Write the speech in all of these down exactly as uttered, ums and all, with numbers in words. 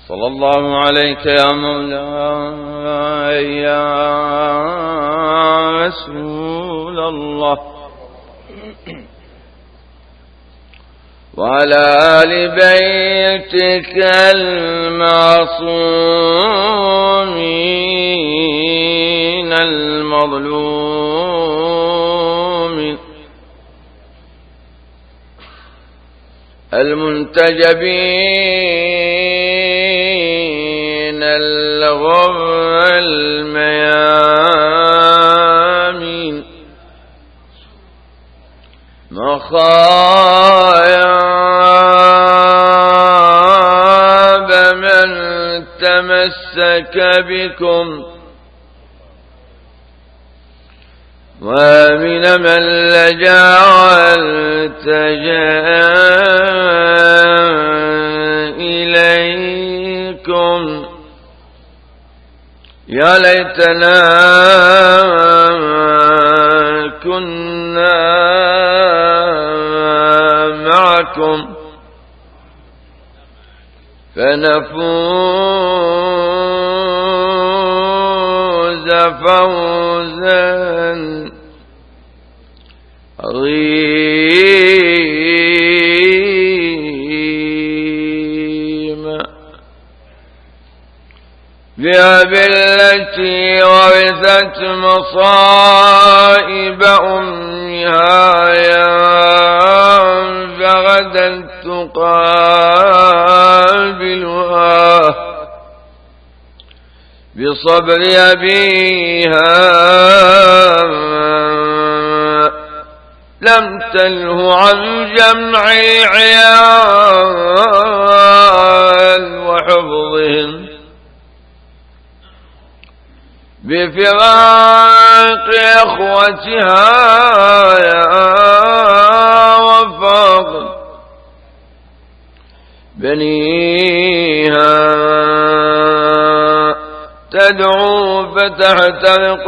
صلى الله عليك يا مولاي يا رسول الله وعلى آل بيتك المعصومين المظلومين المنتجبين الغر الميامين مخايب من تمسك بكم ومن من لجأ والتجأ إليكم يا ليتنا كنا معكم فنفوز فوزا عظيما بالتي ورثت مصائب أمها فغدا تقابلها بصبر أبيها لم تله عن جمع العيال وحفظهم بفراق أخوتها وفاق بنيها تدعو فتحترق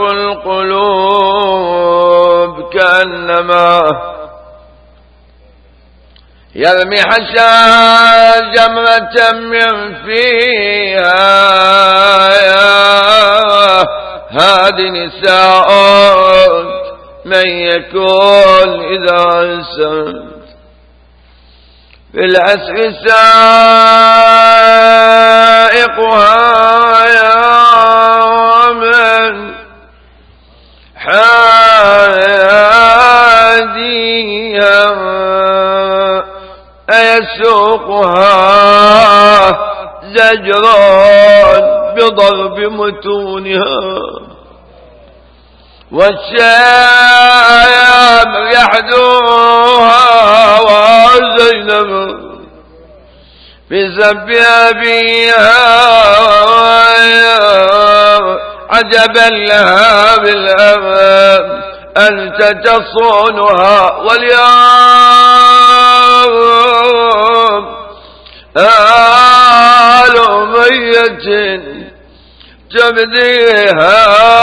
القلوب كأنما يرمي حشا جمرة من فيها هذه نساء من يكون إذا أنسان في العسر سائقها يا من حاديها أيسوقها زجران بضرب متونها والشام يحدوها وزينب بسب أبيها عجبا لها بالأمام أنت تصونها واليوم آل ميت تبديها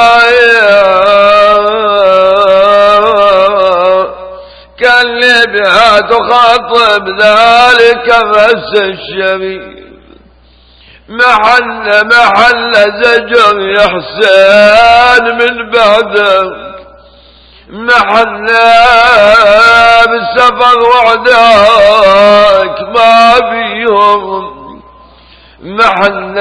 كلبها تخاطب ذلك الرأس الشريف محل محل زجر يا حسين من بعدك محل بالسفر وعداك ما بيهم محل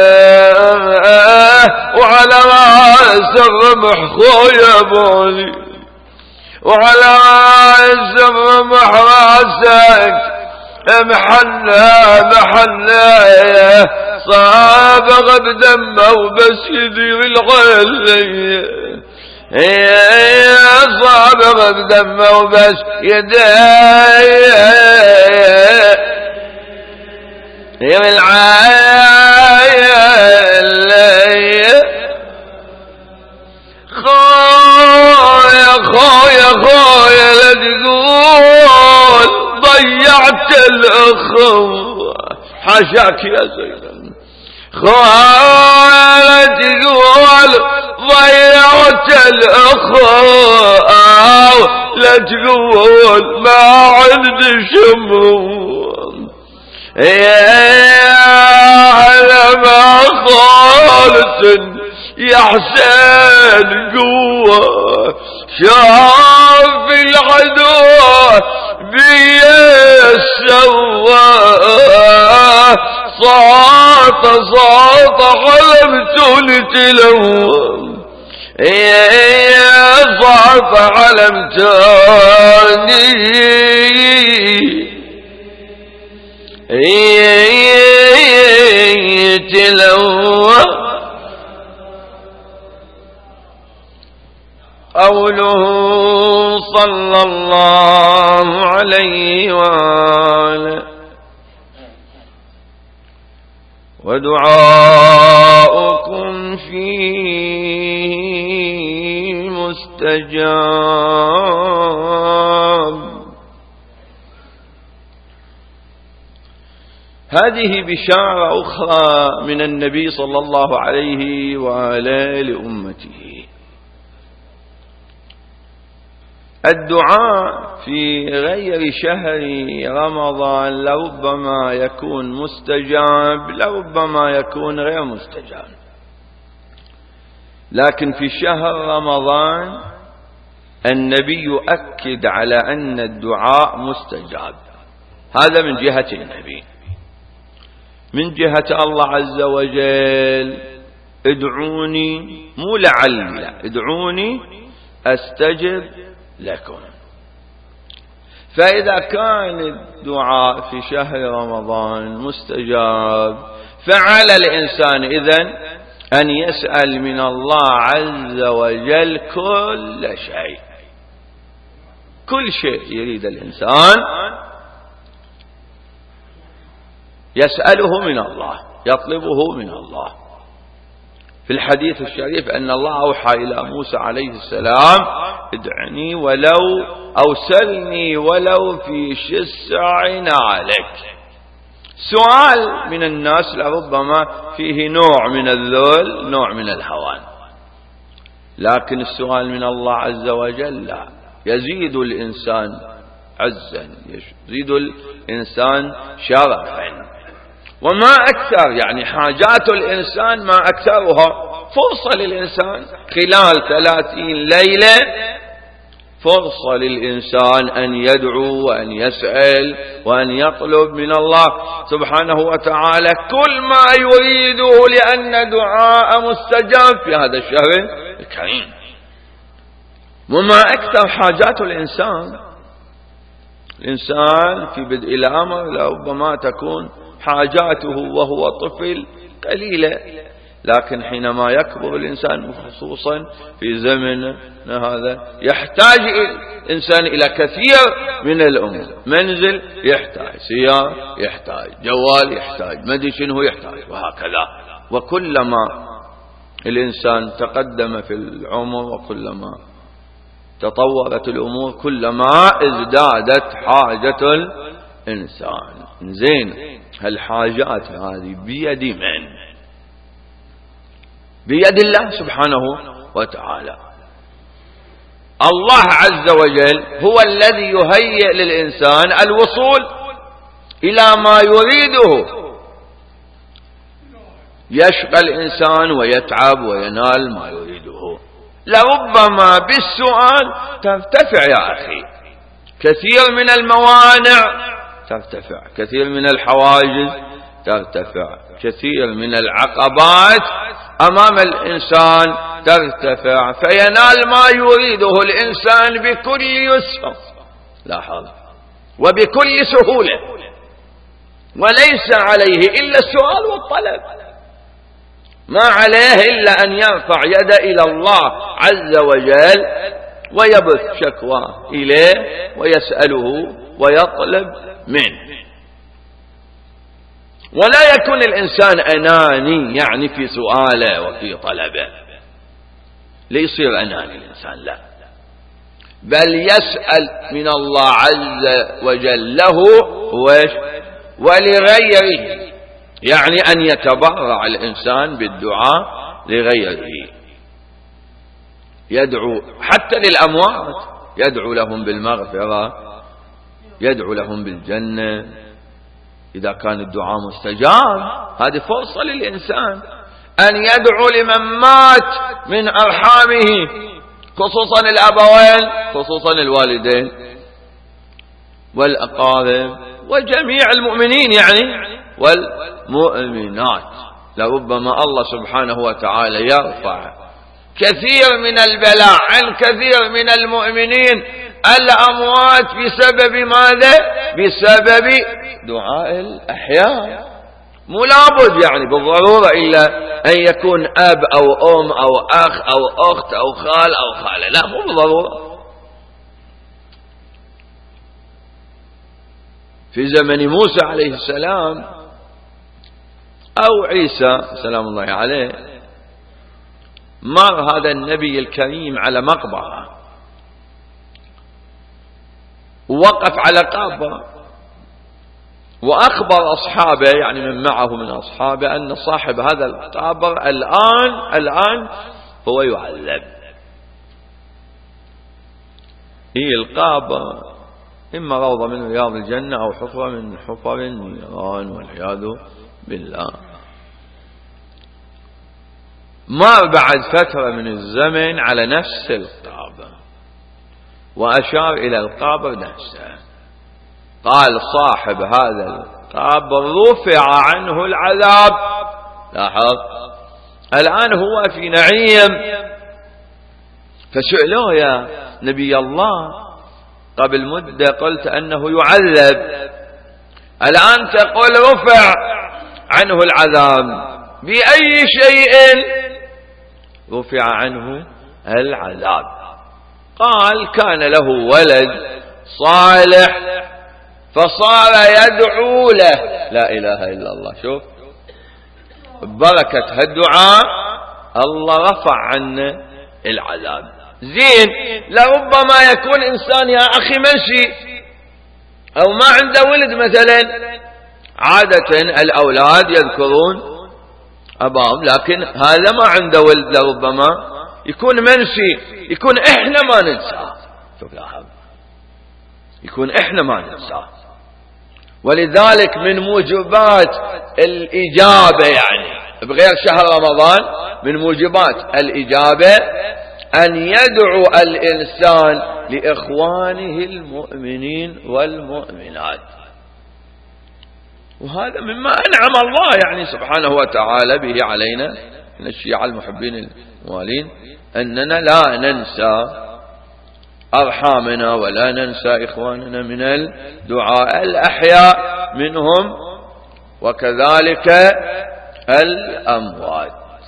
وعلى رأس الرمح خويا بولي وعلى رأس الرمح راسك محلى محلى صابغ بدمه وبس يدير الغلية صابغ بدمه وبس يدير العالية خويا خويا خويا لا تقول ضيعت الأخوة حاشاك يا زينب خويا لا تقول ضيعت الأخوة لا تقول ما عندي شموع يا يا حسين قوة شاف العدو بيسوى صوت صوت علمت التلوى يا صوت علمتني تلوى قوله صلى الله عليه وآله ودعاؤكم فيه مستجاب. هذه بشارة أخرى من النبي صلى الله عليه وآله لأمته. الدعاء في غير شهر رمضان لربما يكون مستجاب لربما يكون غير مستجاب، لكن في شهر رمضان النبي يؤكد على أن الدعاء مستجاب. هذا من جهة النبي. من جهة الله عز وجل ادعوني، مو لعل، لا، ادعوني أستجب لكم. فإذا كان الدعاء في شهر رمضان مستجاب فعلى الإنسان إذن أن يسأل من الله عز وجل كل شيء. كل شيء يريد الإنسان يسأله من الله، يطلبه من الله. في الحديث الشريف أن الله أوحى إلى موسى عليه السلام ادعني ولو أو سلني ولو في شسع نعلك. سؤال من الناس لربما فيه نوع من الذل، نوع من الهوان، لكن السؤال من الله عز وجل لا، يزيد الإنسان عزا، يزيد الإنسان شرفا. وما أكثر يعني حاجات الإنسان ما أكثرها. فرصة للإنسان خلال ثلاثين ليلة، فرصة للإنسان أن يدعو وأن يسأل وأن يطلب من الله سبحانه وتعالى كل ما يريده، لأن دعاء مستجاب في هذا الشهر الكريم. وما أكثر حاجات الإنسان. الإنسان في بدء الأمر لربما تكون حاجاته وهو طفل قليلة، لكن حينما يكبر الإنسان خصوصا في زمن هذا يحتاج الإنسان إلى كثير من الأمور. منزل يحتاج، سيارة يحتاج، جوال يحتاج، مدري شنو يحتاج، وهكذا. وكلما الإنسان تقدم في العمر وكلما تطورت الأمور كلما ازدادت حاجة الإنسان. زين، هالحاجات هذه بيد من؟ بيد الله سبحانه وتعالى. الله عز وجل هو الذي يهيئ للإنسان الوصول إلى ما يريده. يشقى الإنسان ويتعب وينال ما يريده. لربما بالسؤال ترتفع يا أخي كثير من الموانع، ترتفع كثير من الحواجز، ترتفع كثير من العقبات أمام الإنسان، ترتفع فينال ما يريده الإنسان بكل يسر، لاحظ، وبكل سهولة، وليس عليه إلا السؤال والطلب. ما عليه إلا أن يرفع يده إلى الله عز وجل ويبث شكواه إليه ويسأله ويطلب منه. ولا يكون الإنسان أناني يعني في سؤاله وفي طلبه، ليصير أناني الإنسان، لا، بل يسأل من الله عز وجل له ولغيره، يعني أن يتبرع الإنسان بالدعاء لغيره. يدعو حتى للأموات، يدعو لهم بالمغفرة، يدعو لهم بالجنة إذا كان الدعاء مستجاب. هذه فرصة للإنسان أن يدعو لمن مات من أرحامه، خصوصا الأبوين، خصوصا الوالدين والأقارب وجميع المؤمنين يعني والمؤمنات. لربما الله سبحانه وتعالى يرفع كثير من البلاء عن كثير من المؤمنين الأموات بسبب ماذا؟ بسبب دعاء الأحياء. مو لابد يعني بالضرورة إلا أن يكون أب أو أم أو أخ أو أخت أو خال أو خالة، لا مو بالضرورة. في زمن موسى عليه السلام أو عيسى سلام الله عليه مر هذا النبي الكريم على مقبرة، ووقف على قبر وأخبر أصحابه يعني من معه من أصحابه أن صاحب هذا القبر الآن الآن هو يعذب. هي القبر إما روضة من رياض الجنة أو حفرة من حفر النيران والعياذ بالله. مر بعد فترة من الزمن على نفس القبر وأشار إلى القبر نفسه، قال صاحب هذا القبر رفع عنه العذاب. لاحظ الآن هو في نعيم. فسئلوه يا نبي الله قبل مدة قلت أنه يعذب، الآن تقول رفع عنه العذاب، بأي شيء رفع عنه العذاب؟ قال كان له ولد صالح فصار يدعو له. لا إله إلا الله. شوف بركة هالدعاء الله رفع عنه العذاب. زين، لربما يكون إنسان يا أخي منسي أو ما عنده ولد مثلا، عادة الأولاد يذكرون أباهم، لكن هذا ما عنده ولد لربما يكون منسي، يكون إحنا ما ننساه. شوف لاحظ، يكون إحنا ما ننساه. ولذلك من موجبات الإجابة يعني بغير شهر رمضان من موجبات الإجابة أن يدعو الإنسان لإخوانه المؤمنين والمؤمنات. وهذا مما أنعم الله يعني سبحانه وتعالى به علينا من الشيعة المحبين الموالين، أننا لا ننسى أرحامنا ولا ننسى إخواننا من الدعاء الأحياء منهم وكذلك الأموات،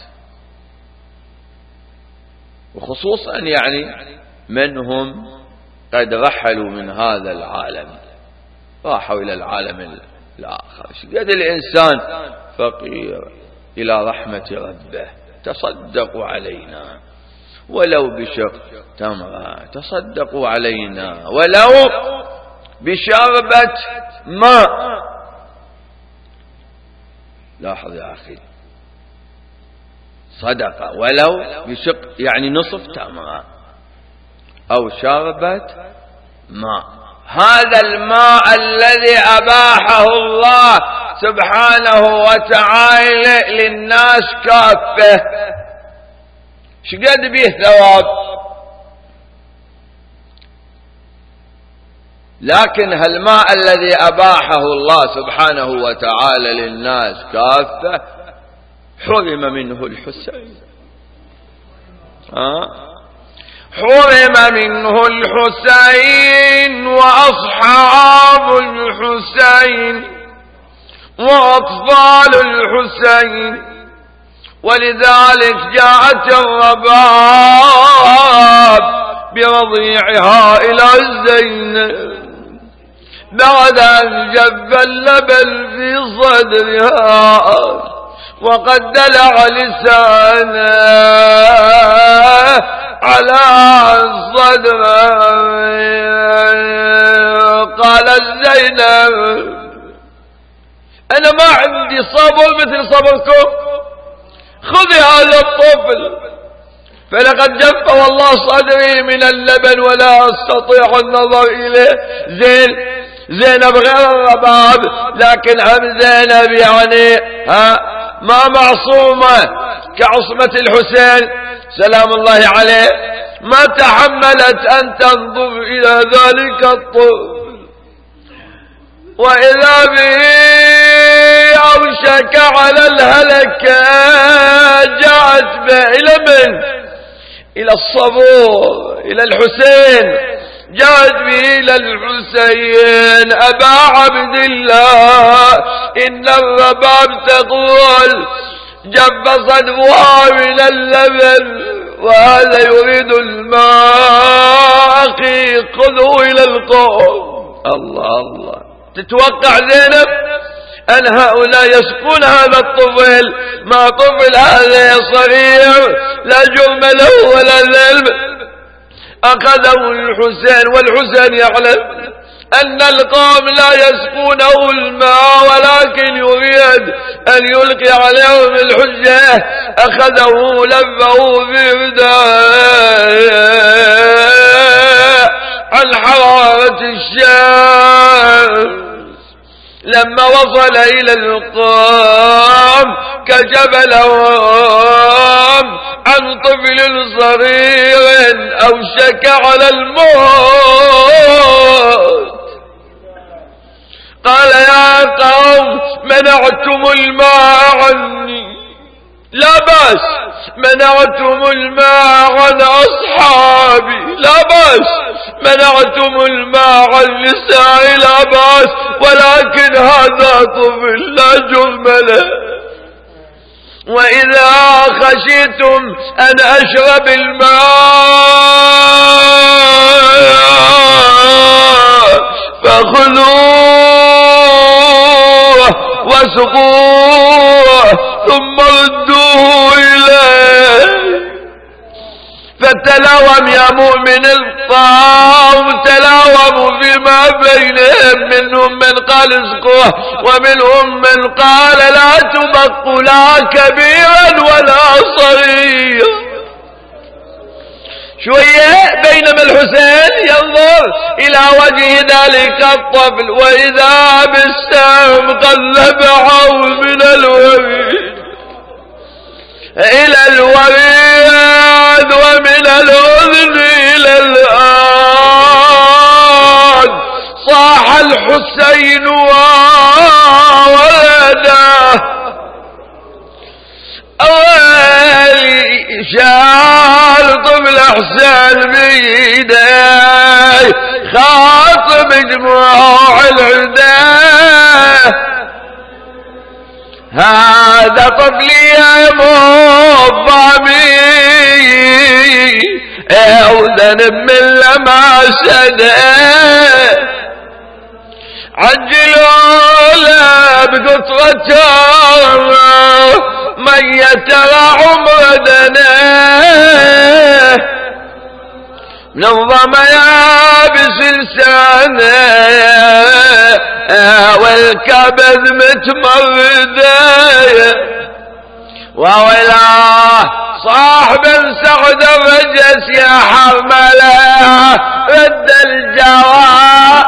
وخصوصا يعني منهم قد رحلوا من هذا العالم، راحوا إلى العالم الآخر. قد الإنسان فقير إلى رحمة ربه، تصدقوا علينا ولو بشق تمرة، تصدقوا علينا ولو بشربة ماء. لاحظ يا أخي، صدقة ولو بشق يعني نصف تمرة أو شربة ماء. هذا الماء الذي أباحه الله سبحانه وتعالى للناس كافة، شقد به ثواب، لكن هالماء الذي أباحه الله سبحانه وتعالى للناس كافة حرم منه الحسين. ها؟ حرم منه الحسين وأصحاب الحسين وأطفال الحسين. ولذلك جاءت الرباب برضيعها إلى زينب بعد أن جف اللبن في صدرها وقد دلع لسانه على الصدر. قالت زينب أنا ما عندي صبر مثل صبركم، خذي هذا الطفل فلقد جف والله صدري من اللبن ولا أستطيع النظر إليه. زين زينب غير الرباب، لكن هم زينب يعني ها ما معصومة، كعصمة الحسين سلام الله عليه ما تحملت أن تنظر إلى ذلك الطفل، وإذا به أوشك على الهلكة جاءت به إلى من؟ إلى الصبور، إلى الحسين، جاءت به إلى الحسين. أبا عبد الله إن الرباب تقول جب صدفها من اللبن وهذا يريد الماء أخي خذه إلى القوم. الله الله. تتوقع زينب أن هؤلاء يسقون هذا الطفل؟ ما طفل هذا صغير لا جرم له ولا ذنب. أخذه الحسين والحسين يعلم أن القوم لا يسقونه الماء ولكن يريد أن يلقي عليهم الحجة. أخذه لفه في رداء عن حرارة الشمس. لما وصل إلى القوم كشف لهم عن طفل صغير أوشك على الموت. قال يا قوم منعتم الماء عني، لا بأس، منعتم الماء عن أصحابي لا بأس، منعتم الماء عن نسائي لا بأس، ولكن هذا طفل لا جرم له. وإذا خشيتم أن أشرب الماء فخذوه واسقوه ثم ردوه إليه. فتلاوم يا مؤمن القوم، تلاوموا فيما بينهم، منهم من قال اسقوه ومنهم من قال لا تبقوا لا كبيرا ولا صغيرا. شوية بينما الحسين ينظر إلى وجه ذلك الطفل وإذا بالسهم قد ذبحه من الوريد إلى الوريد ومن الأذن إلى الآن. صاح الحسين وولده أولي شال طفل حسين بيديه خاطب جموع العداه. هذا طفلي يا مضامي أوذن من لماسده، عجلوا له بقطرته من يترى عمر دناه. نظم يابس لسانه والكبد متمرده، وولاه صاحب سعد الرجس يا حرمله رد الجواب.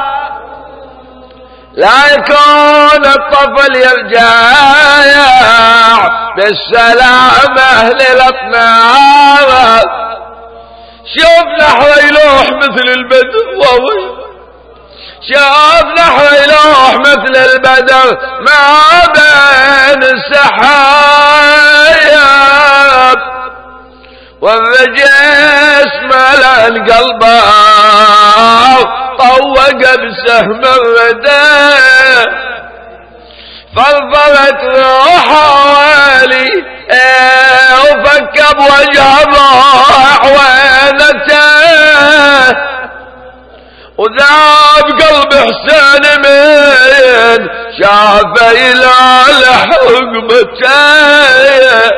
لا يكون الطفل يرجع بالسلامة للأطناب. شوف نحو يلوح مثل البدر، شوف نحو يلوح مثل البدر ما بين السحاب، والرجس ملأ قلبه طوق بسهم الردى. فضلت روحه والي وفك بوجه الروح وينته، وذاب قلب حسين من شافه إلى رقبته.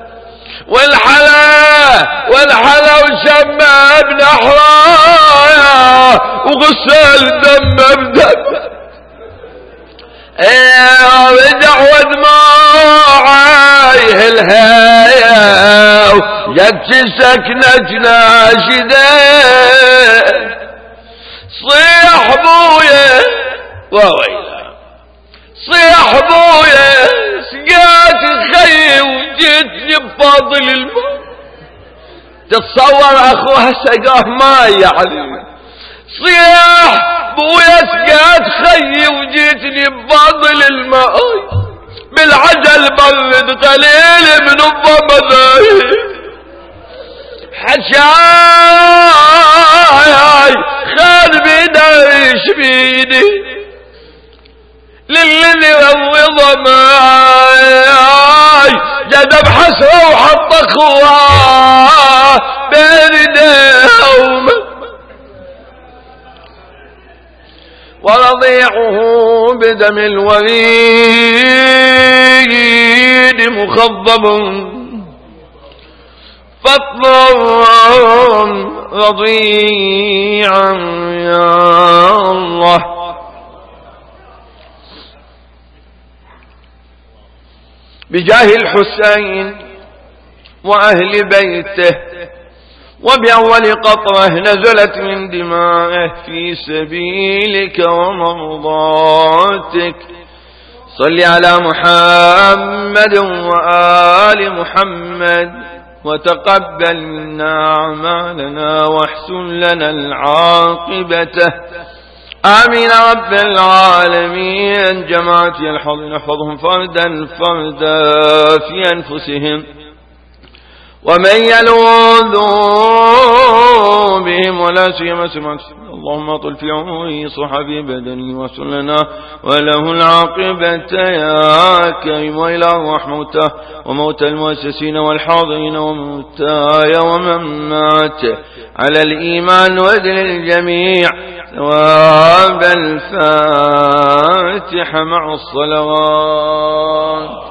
والحلا والحلا وشمه بنحرايا وغسل دمه بدم. ايه رجع ودموعه الهيا ويبكي سكنة ناشده. صيح بويا وويلا، صيح بويا سقات خي وجيتني بطريق بفاضل الماء. تتصور أخوها سقاه ماء يعني، صياح بويا سقات خيي وجيتني بفاضل الماء، بالعجل برد قليل من الضمن حشاي خان بيديش بيدي للذي روض ماي جدب حسره وحط اخواه بين ايديهم ورضيعه بدم الوريد مخضب فاطلب رضيعا يا الله. بجاه الحسين وأهل بيته وبأول قطرة نزلت من دمائه في سبيلك ومرضاتك صل على محمد وآل محمد وتقبل منا أعمالنا واحسن لنا العاقبة آمين رب العالمين. جماعتي الحاضرين احفظهم فردا فردا في أنفسهم ومن يلوذ بهم ولا سيما سمعك. اللهم اطل في عمره صحبي بدني واسر لنا وله العاقبة يا كريم، وإلى أرواح موتى وموتى المؤسسين والحاضرين وموتاي ومن مات على الإيمان وادل الجميع ثواب الفاتحة مع الصلوات.